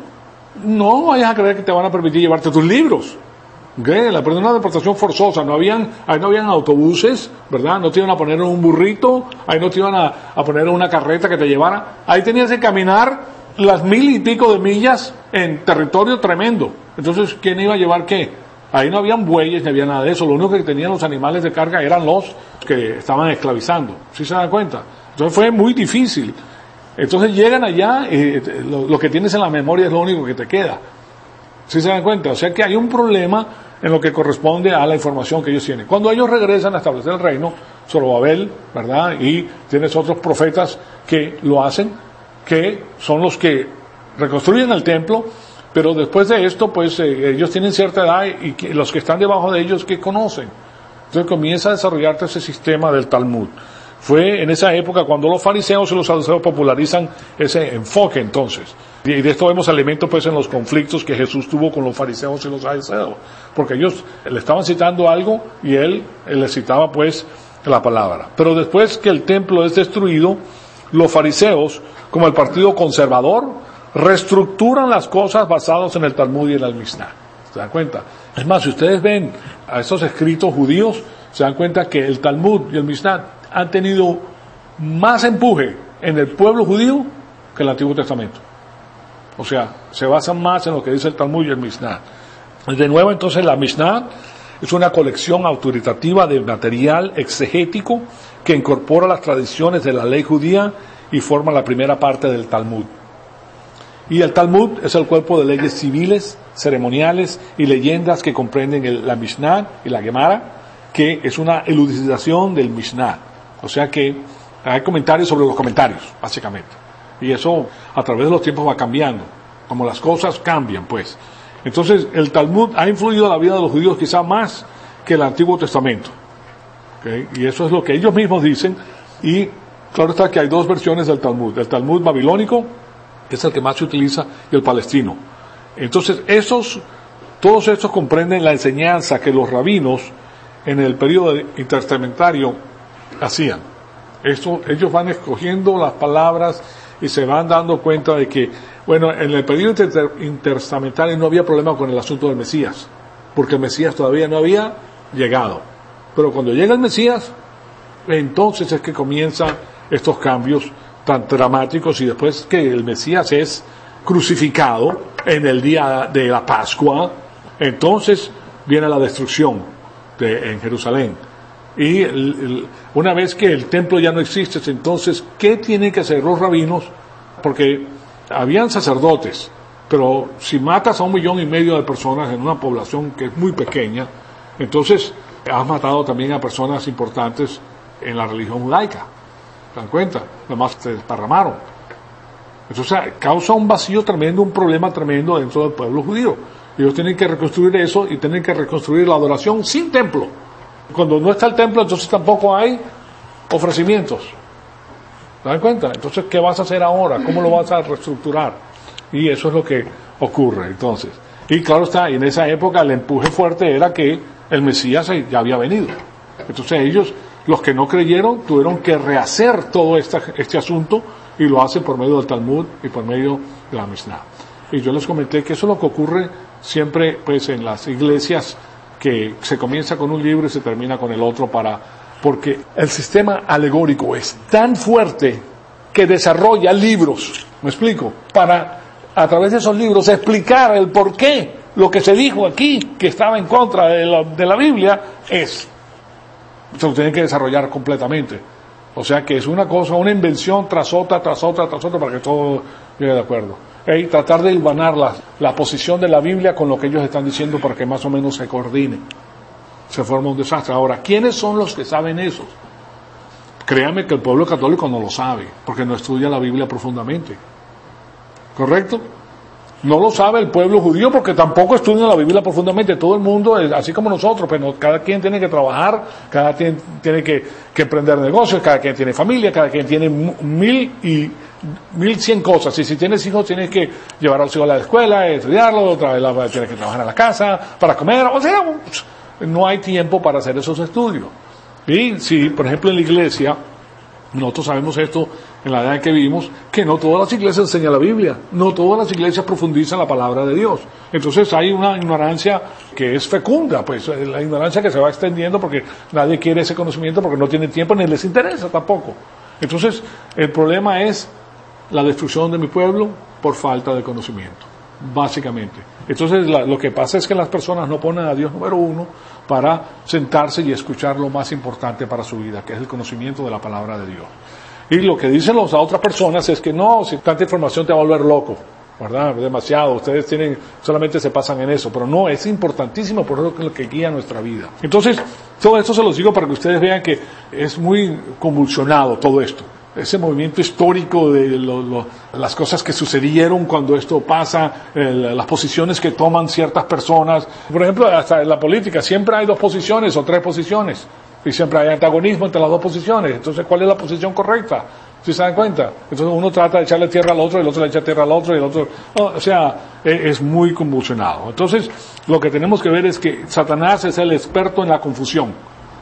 A: no vayas a creer que te van a permitir llevarte tus libros. ¿Okay? La una deportación forzosa, no habían, ahí no habían autobuses, ¿verdad? No te iban a poner en un burrito, ahí no te iban a, a poner en una carreta que te llevara. Ahí tenías que caminar las mil y pico de millas en territorio tremendo. Entonces, ¿quién iba a llevar qué? Ahí no habían bueyes, ni había nada de eso. Lo único que tenían los animales de carga eran los que estaban esclavizando. ¿Sí se dan cuenta? Entonces fue muy difícil. Entonces llegan allá, eh, lo, lo que tienes en la memoria es lo único que te queda. ¿Sí se dan cuenta? O sea que hay un problema en lo que corresponde a la información que ellos tienen. Cuando ellos regresan a establecer el reino, Zorobabel, ¿verdad? Y tienes otros profetas que lo hacen, que son los que reconstruyen el templo, pero después de esto, pues eh, ellos tienen cierta edad y que, los que están debajo de ellos que conocen. Entonces comienza a desarrollarse ese sistema del Talmud. Fue en esa época cuando los fariseos y los saduceos popularizan ese enfoque entonces. Y de esto vemos elementos pues en los conflictos que Jesús tuvo con los fariseos y los saduceos. Porque ellos le estaban citando algo y él, él le citaba pues la palabra. Pero después que el templo es destruido, los fariseos, como el partido conservador, reestructuran las cosas basadas en el Talmud y en el Mishnah. ¿Se dan cuenta? Es más, si ustedes ven a esos escritos judíos, se dan cuenta que el Talmud y el Mishnah han tenido más empuje en el pueblo judío que el Antiguo Testamento. O sea, se basan más en lo que dice el Talmud y el Mishnah. De nuevo, entonces, la Mishnah es una colección autoritativa de material exegético que incorpora las tradiciones de la ley judía y forma la primera parte del Talmud. Y el Talmud es el cuerpo de leyes civiles, ceremoniales y leyendas que comprenden el, la Mishnah y la Gemara, que es una elucidación del Mishnah. O sea que hay comentarios sobre los comentarios, básicamente. Y eso a través de los tiempos va cambiando, como las cosas cambian, pues. Entonces, el Talmud ha influido en la vida de los judíos quizá más que el Antiguo Testamento. ¿Okay? Y eso es lo que ellos mismos dicen. Y claro está que hay dos versiones del Talmud. El Talmud babilónico, que es el que más se utiliza, y el palestino. Entonces, esos, todos estos comprenden la enseñanza que los rabinos en el periodo intertestamentario hacían. Esto, ellos van escogiendo las palabras y se van dando cuenta de que, bueno, en el periodo inter, intertestamentario no había problema con el asunto del Mesías, porque el Mesías todavía no había llegado. Pero cuando llega el Mesías, entonces es que comienzan estos cambios tan dramáticos, y después que el Mesías es crucificado en el día de la Pascua, entonces viene la destrucción de, en Jerusalén. Y el, el, una vez que el templo ya no existe, entonces, ¿qué tienen que hacer los rabinos? Porque habían sacerdotes, pero si matas a un millón y medio de personas en una población que es muy pequeña, entonces has matado también a personas importantes en la religión judaica. ¿Se dan cuenta? Además se desparramaron. Entonces causa un vacío tremendo, un problema tremendo dentro del pueblo judío. Ellos tienen que reconstruir eso y tienen que reconstruir la adoración sin templo. Cuando no está el templo, entonces tampoco hay ofrecimientos. ¿Se dan cuenta? Entonces, ¿qué vas a hacer ahora? ¿Cómo lo vas a reestructurar? Y eso es lo que ocurre, entonces. Y claro está, en esa época el empuje fuerte era que el Mesías ya había venido. Entonces ellos, los que no creyeron, tuvieron que rehacer todo esta, este asunto, y lo hacen por medio del Talmud y por medio de la Mishnah. Y yo les comenté que eso es lo que ocurre siempre pues en las iglesias, que se comienza con un libro y se termina con el otro, para porque el sistema alegórico es tan fuerte que desarrolla libros, ¿me explico? Para a través de esos libros explicar el por qué lo que se dijo aquí, que estaba en contra de la, de la Biblia, es. Se lo tienen que desarrollar completamente. O sea que es una cosa, una invención tras otra, tras otra, tras otra, para que todo llegue de acuerdo. Y tratar de hilvanar la, la posición de la Biblia con lo que ellos están diciendo para que más o menos se coordine. Se forma un desastre. Ahora, ¿quiénes son los que saben eso? Créanme que el pueblo católico no lo sabe, porque no estudia la Biblia profundamente. ¿Correcto? No lo sabe el pueblo judío porque tampoco estudia la Biblia profundamente. Todo el mundo, así como nosotros, pero cada quien tiene que trabajar, cada quien tiene que, que emprender negocios, cada quien tiene familia, cada quien tiene mil y mil cien cosas. Y si tienes hijos, tienes que llevar a los hijos a la escuela, estudiarlo, otra vez tienes que trabajar en la casa, para comer. O sea, no hay tiempo para hacer esos estudios. Y si, por ejemplo, en la iglesia, nosotros sabemos esto en la edad en que vivimos, que no todas las iglesias enseñan la Biblia, no todas las iglesias profundizan la palabra de Dios. Entonces hay una ignorancia que es fecunda, pues la ignorancia que se va extendiendo porque nadie quiere ese conocimiento, porque no tiene tiempo ni les interesa tampoco. Entonces el problema es la destrucción de mi pueblo por falta de conocimiento, básicamente. Entonces la, lo que pasa es que las personas no ponen a Dios número uno para sentarse y escuchar lo más importante para su vida, que es el conocimiento de la palabra de Dios. Y lo que dicen las otras personas es que no, si tanta información te va a volver loco, ¿verdad? Demasiado, ustedes tienen, solamente se pasan en eso, pero no, es importantísimo, por eso es lo que guía nuestra vida. Entonces, todo esto se los digo para que ustedes vean que es muy convulsionado todo esto. Ese movimiento histórico de lo, lo, las cosas que sucedieron cuando esto pasa, el, las posiciones que toman ciertas personas. Por ejemplo, hasta en la política siempre hay dos posiciones o tres posiciones. Y siempre hay antagonismo entre las dos posiciones. Entonces, ¿cuál es la posición correcta? ¿Sí se dan cuenta? Entonces uno trata de echarle tierra al otro, y el otro le echa tierra al otro, y el otro... No, o sea, es, es muy convulsionado. Entonces, lo que tenemos que ver es que Satanás es el experto en la confusión.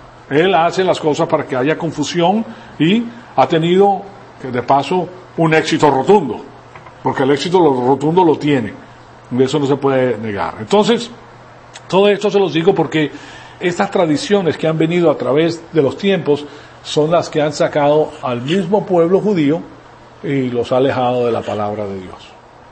A: Él hace las cosas para que haya confusión y ha tenido, que de paso, un éxito rotundo. Porque el éxito rotundo lo tiene. Y eso no se puede negar. Entonces, todo esto se los digo porque estas tradiciones que han venido a través de los tiempos son las que han sacado al mismo pueblo judío y los ha alejado de la palabra de Dios.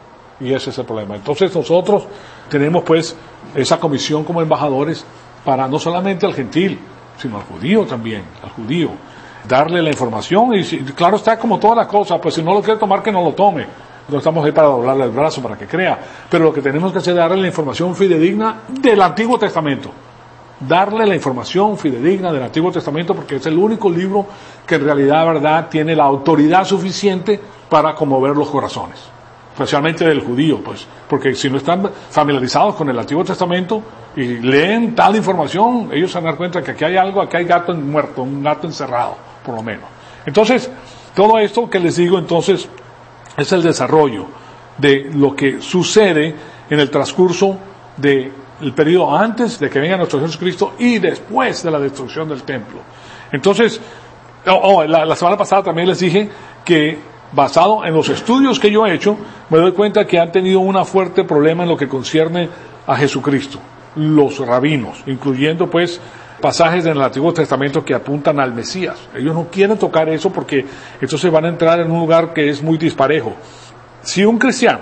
A: Y ese es el problema. Entonces nosotros tenemos pues esa comisión como embajadores para no solamente al gentil, sino al judío también, al judío. Darle la información y claro está, como todas las cosas, pues si no lo quiere tomar, que no lo tome. No estamos ahí para doblarle el brazo para que crea. Pero lo que tenemos que hacer es darle la información fidedigna del Antiguo Testamento. Darle la información fidedigna del Antiguo Testamento porque es el único libro que en realidad, verdad, tiene la autoridad suficiente para conmover los corazones, especialmente del judío, pues, porque si no están familiarizados con el Antiguo Testamento y leen tal información, ellos se van a dar cuenta que aquí hay algo, aquí hay gato muerto, un gato encerrado, por lo menos. Entonces, todo esto que les digo, entonces, es el desarrollo de lo que sucede en el transcurso de el periodo antes de que venga nuestro Jesucristo y después de la destrucción del templo. Entonces, oh, oh, la, la semana pasada también les dije que basado en los estudios que yo he hecho, me doy cuenta que han tenido un fuerte problema en lo que concierne a Jesucristo, los rabinos, incluyendo pues pasajes en el Antiguo Testamento que apuntan al Mesías. Ellos no quieren tocar eso porque entonces van a entrar en un lugar que es muy disparejo. Si un cristiano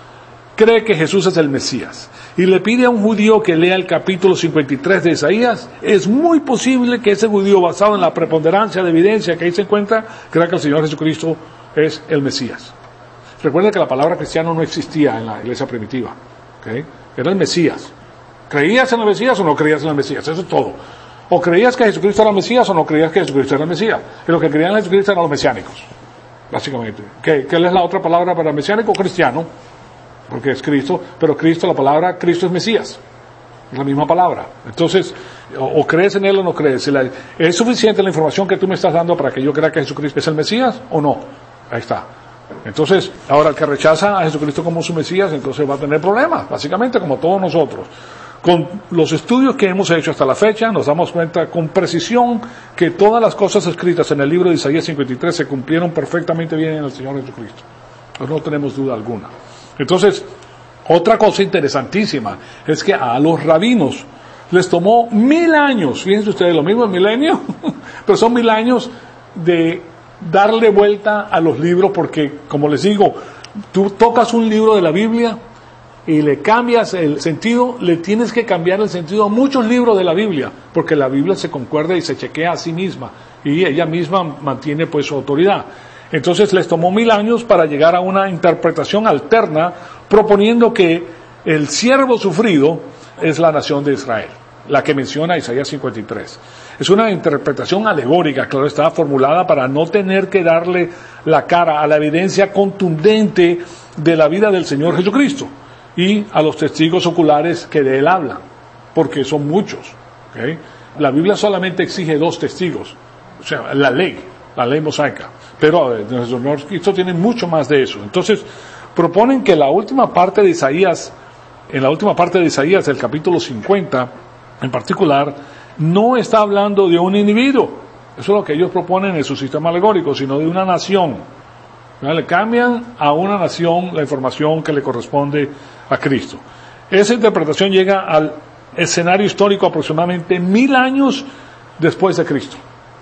A: cree que Jesús es el Mesías y le pide a un judío que lea el capítulo cincuenta y tres de Isaías, es muy posible que ese judío, basado en la preponderancia de evidencia que ahí se encuentra, crea que el Señor Jesucristo es el Mesías. Recuerden que la palabra cristiano no existía en la iglesia primitiva, ¿okay? Era el Mesías. ¿Creías en el Mesías o no creías en el Mesías? Eso es todo. O creías que Jesucristo era el Mesías o no creías que Jesucristo era el Mesías. Y los que creían en Jesucristo eran los mesiánicos, básicamente. ¿Qué, qué es la otra palabra para mesiánico? Cristiano. Porque es Cristo, pero Cristo, la palabra Cristo es Mesías, es la misma palabra. Entonces, o, o crees en Él o no crees. Si la, ¿es suficiente la información que tú me estás dando para que yo crea que Jesucristo es el Mesías o no? Ahí está. Entonces, ahora el que rechaza a Jesucristo como su Mesías, entonces va a tener problemas, básicamente como todos nosotros. Con los estudios que hemos hecho hasta la fecha, nos damos cuenta con precisión que todas las cosas escritas en el libro de Isaías cincuenta y tres se cumplieron perfectamente bien en el Señor Jesucristo. Pues no tenemos duda alguna. Entonces, otra cosa interesantísima es que a los rabinos les tomó mil años, fíjense ustedes, lo mismo el milenio, pero son mil años de darle vuelta a los libros porque, como les digo, tú tocas un libro de la Biblia y le cambias el sentido, le tienes que cambiar el sentido a muchos libros de la Biblia, porque la Biblia se concuerda y se chequea a sí misma y ella misma mantiene pues su autoridad. Entonces les tomó mil años para llegar a una interpretación alterna, proponiendo que el siervo sufrido es la nación de Israel, la que menciona Isaías cincuenta y tres. Es una interpretación alegórica, claro, está formulada para no tener que darle la cara a la evidencia contundente de la vida del Señor Jesucristo y a los testigos oculares que de Él hablan, porque son muchos. ¿Okay? La Biblia solamente exige dos testigos, o sea, la ley, la ley mosaica. Pero el Señor Cristo tiene mucho más de eso. Entonces, proponen que la última parte de Isaías, en la última parte de Isaías, el capítulo cincuenta, en particular, no está hablando de un individuo. Eso es lo que ellos proponen en su sistema alegórico, sino de una nación. ¿No? Le cambian a una nación la información que le corresponde a Cristo. Esa interpretación llega al escenario histórico aproximadamente mil años después de Cristo.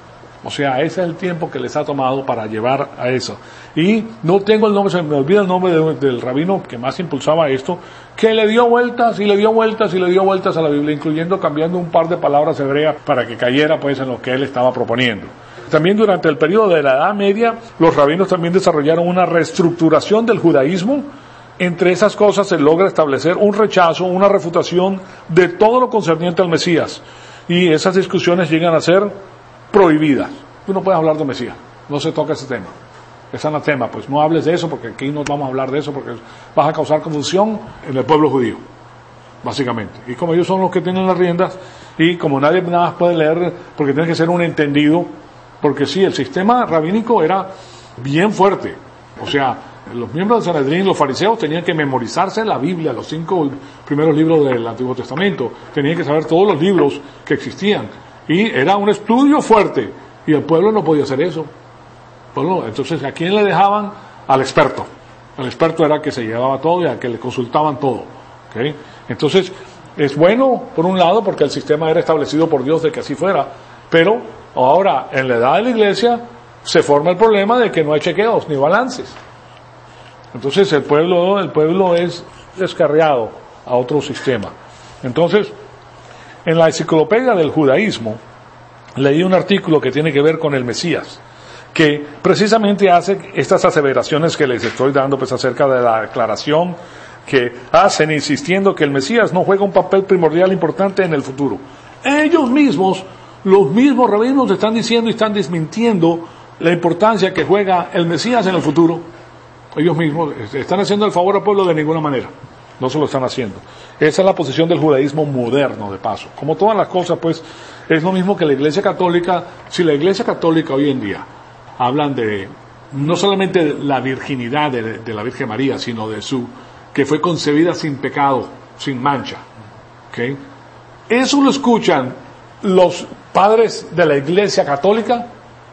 A: O sea, ese es el tiempo que les ha tomado para llevar a eso. Y no tengo el nombre, se me olvida el nombre de, del rabino que más impulsaba esto, que le dio vueltas y le dio vueltas y le dio vueltas a la Biblia, incluyendo cambiando un par de palabras hebreas para que cayera pues en lo que él estaba proponiendo. También durante el periodo de la Edad Media, los rabinos también desarrollaron una reestructuración del judaísmo. Entre esas cosas se logra establecer un rechazo, una refutación de todo lo concerniente al Mesías. Y esas discusiones llegan a ser prohibidas. Tú no puedes hablar de Mesías, no se toca ese tema. Es anatema, pues no hables de eso porque aquí no vamos a hablar de eso porque vas a causar confusión en el pueblo judío, básicamente. Y como ellos son los que tienen las riendas y como nadie nada más puede leer porque tiene que ser un entendido, porque sí, el sistema rabínico era bien fuerte. O sea, los miembros del Sanedrín, los fariseos, tenían que memorizarse la Biblia, los cinco primeros libros del Antiguo Testamento, tenían que saber todos los libros que existían y era un estudio fuerte y el pueblo no podía hacer eso. Entonces, ¿a quién le dejaban? Al experto. El experto era el que se llevaba todo y al que le consultaban todo. ¿Okay? Entonces, es bueno, por un lado, porque el sistema era establecido por Dios de que así fuera, pero ahora, en la edad de la iglesia, se forma el problema de que no hay chequeos ni balances. Entonces, el pueblo, el pueblo es descarriado a otro sistema. Entonces, en la enciclopedia del judaísmo, leí un artículo que tiene que ver con el Mesías, que precisamente hace estas aseveraciones que les estoy dando pues acerca de la declaración que hacen insistiendo que el Mesías no juega un papel primordial importante en el futuro. Ellos mismos, los mismos rabinos están diciendo y están desmintiendo la importancia que juega el Mesías en el futuro. Ellos mismos están haciendo el favor al pueblo de ninguna manera. No se lo están haciendo. Esa es la posición del judaísmo moderno, de paso. Como todas las cosas, pues, es lo mismo que la Iglesia Católica. Si la Iglesia Católica hoy en día hablan de no solamente de la virginidad de, de la Virgen María, sino de su que fue concebida sin pecado, sin mancha. ¿Okay? Eso lo escuchan los padres de la Iglesia Católica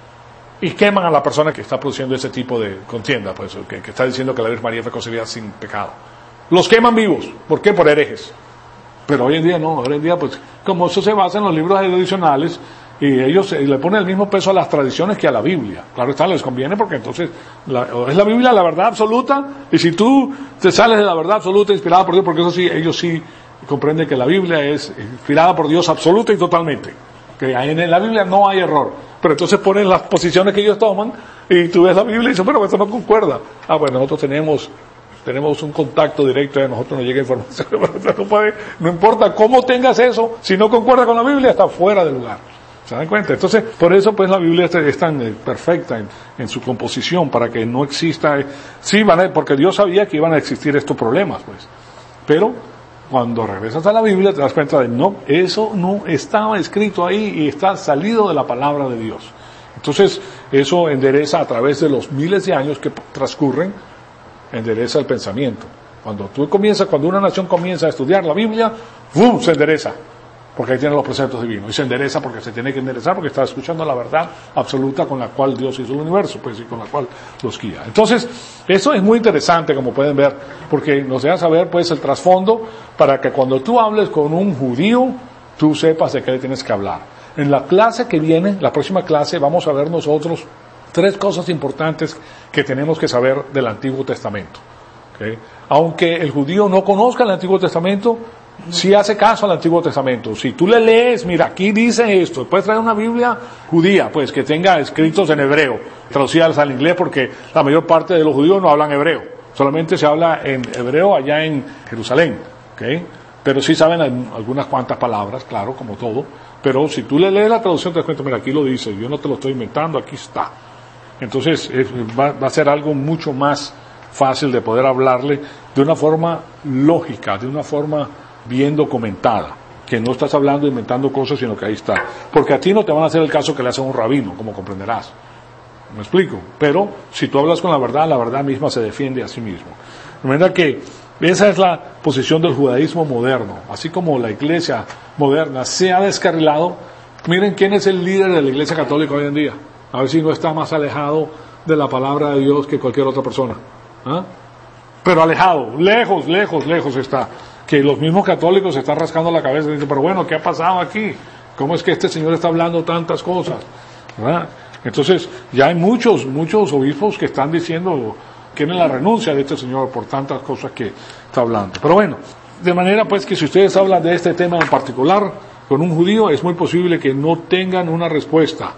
A: y queman a la persona que está produciendo ese tipo de contienda, pues, que, que está diciendo que la Virgen María fue concebida sin pecado. Los queman vivos. ¿Por qué? Por herejes. Pero hoy en día no, hoy en día, pues, como eso se basa en los libros adicionales, y ellos le ponen el mismo peso a las tradiciones que a la Biblia. Claro está, les conviene porque entonces la, es la Biblia la verdad absoluta, y si tú te sales de la verdad absoluta inspirada por Dios, porque eso sí, ellos sí comprenden que la Biblia es inspirada por Dios absoluta y totalmente, que en la Biblia no hay error, pero entonces ponen las posiciones que ellos toman y tú ves la Biblia y dices, pero esto no concuerda. Ah, bueno, nosotros tenemos tenemos un contacto directo y a nosotros nos llega información, no, puede, no importa cómo tengas eso, si no concuerda con la Biblia está fuera de lugar. ¿Se dan cuenta? Entonces, por eso pues la Biblia es tan eh, perfecta en, en su composición, para que no exista, eh, sí van a, porque Dios sabía que iban a existir estos problemas, pues. Pero, cuando regresas a la Biblia te das cuenta de, no, eso no estaba escrito ahí y está salido de la palabra de Dios. Entonces, eso endereza a través de los miles de años que transcurren, endereza el pensamiento. Cuando tú comienzas, cuando una nación comienza a estudiar la Biblia, ¡bum!, se endereza. Porque ahí tienen los preceptos divinos. Y se endereza porque se tiene que enderezar porque está escuchando la verdad absoluta con la cual Dios hizo el universo, pues, y con la cual los guía. Entonces, eso es muy interesante, como pueden ver, porque nos deja saber, pues, el trasfondo para que cuando tú hables con un judío, tú sepas de qué le tienes que hablar. En la clase que viene, la próxima clase, vamos a ver nosotros tres cosas importantes que tenemos que saber del Antiguo Testamento. ¿Okay? Aunque el judío no conozca el Antiguo Testamento, si hace caso al Antiguo Testamento. Si tú le lees, mira, aquí dice esto, puedes traer una Biblia judía, pues, que tenga escritos en hebreo, traducidas al inglés, porque la mayor parte de los judíos no hablan hebreo, solamente se habla en hebreo allá en Jerusalén, ¿okay? Pero sí saben algunas cuantas palabras, claro, como todo, pero si tú le lees la traducción te das cuenta, mira, aquí lo dice, yo no te lo estoy inventando, aquí está. Entonces, es, va, va a ser algo mucho más fácil de poder hablarle de una forma lógica, de una forma bien documentada, que no estás hablando inventando cosas, sino que ahí está. Porque a ti no te van a hacer el caso que le hace a un rabino, como comprenderás. ¿Me explico? Pero si tú hablas con la verdad, la verdad misma se defiende a sí mismo. De manera que esa es la posición del judaísmo moderno. Así como la iglesia moderna se ha descarrilado, miren quién es el líder de la iglesia católica hoy en día. A ver si no está más alejado de la palabra de Dios que cualquier otra persona. ¿Ah? Pero alejado, lejos, lejos, lejos está. Que los mismos católicos se están rascando la cabeza y dicen, pero bueno, ¿qué ha pasado aquí? ¿Cómo es que este señor está hablando tantas cosas? ¿Verdad? Entonces, ya hay muchos, muchos obispos que están diciendo, quieren la renuncia de este señor por tantas cosas que está hablando. Pero bueno, de manera pues que si ustedes hablan de este tema en particular con un judío, es muy posible que no tengan una respuesta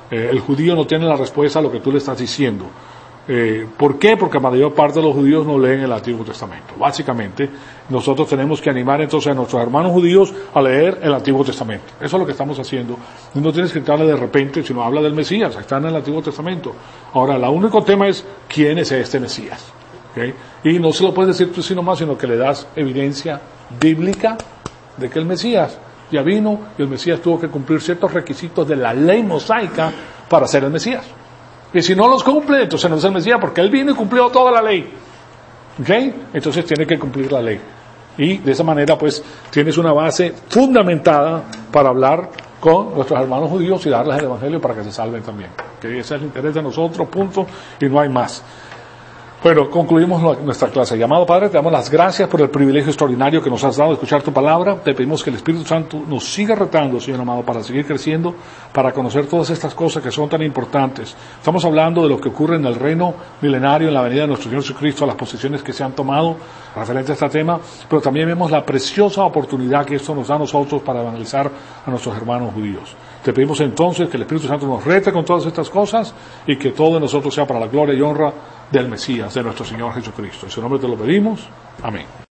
A: Eh, el judío no tiene la respuesta a lo que tú le estás diciendo. Eh, ¿Por qué? Porque la mayor parte de los judíos no leen el Antiguo Testamento. Básicamente, nosotros tenemos que animar entonces a nuestros hermanos judíos a leer el Antiguo Testamento. Eso es lo que estamos haciendo. No tienes que entrarle de repente, sino habla del Mesías, está en el Antiguo Testamento. Ahora, el único tema es, ¿quién es este Mesías? ¿Okay? Y no se lo puedes decir tú sino más, sino que le das evidencia bíblica de que el Mesías ya vino y el Mesías tuvo que cumplir ciertos requisitos de la ley mosaica para ser el Mesías. Y si no los cumple, entonces no es el Mesías, porque él vino y cumplió toda la ley. ¿Ok? Entonces tiene que cumplir la ley. Y de esa manera, pues, tienes una base fundamentada para hablar con nuestros hermanos judíos y darles el Evangelio para que se salven también. ¿Ok? Ese es el interés de nosotros, punto, y no hay más. Bueno, concluimos nuestra clase. Amado Padre, te damos las gracias por el privilegio extraordinario que nos has dado de escuchar tu palabra. Te pedimos que el Espíritu Santo nos siga retando, Señor amado, para seguir creciendo, para conocer todas estas cosas que son tan importantes. Estamos hablando de lo que ocurre en el reino milenario, en la venida de nuestro Señor Jesucristo, las posiciones que se han tomado referente a este tema, pero también vemos la preciosa oportunidad que esto nos da a nosotros para evangelizar a nuestros hermanos judíos. Te pedimos entonces que el Espíritu Santo nos rete con todas estas cosas y que todo de nosotros sea para la gloria y honra del Mesías, de nuestro Señor Jesucristo. En su nombre te lo pedimos. Amén.